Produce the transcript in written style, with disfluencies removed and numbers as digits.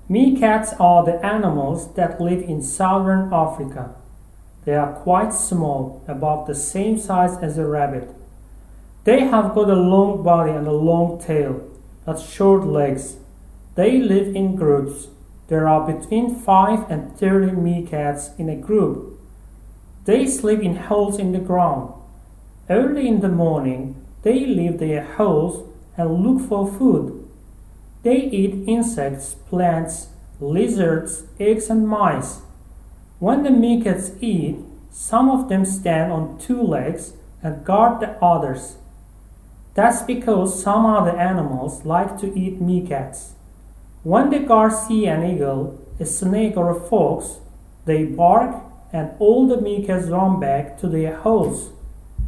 Meerkats are the animals that live in southern Africa. They are quite small, about the same size as a rabbit. They have got a long body and a long tail, but short legs. They live in groups. There are between 5 and 30 meerkats in a group. They sleep in holes in the ground. Early in the morning, they leave their holes and look for food. They eat insects, plants, lizards, eggs, and mice. When the meerkats eat, some of them stand on 2 legs and guard the others. That's because some other animals like to eat meerkats. When the guards see an eagle, a snake, or a fox, they bark and all the meerkats run back to their holes.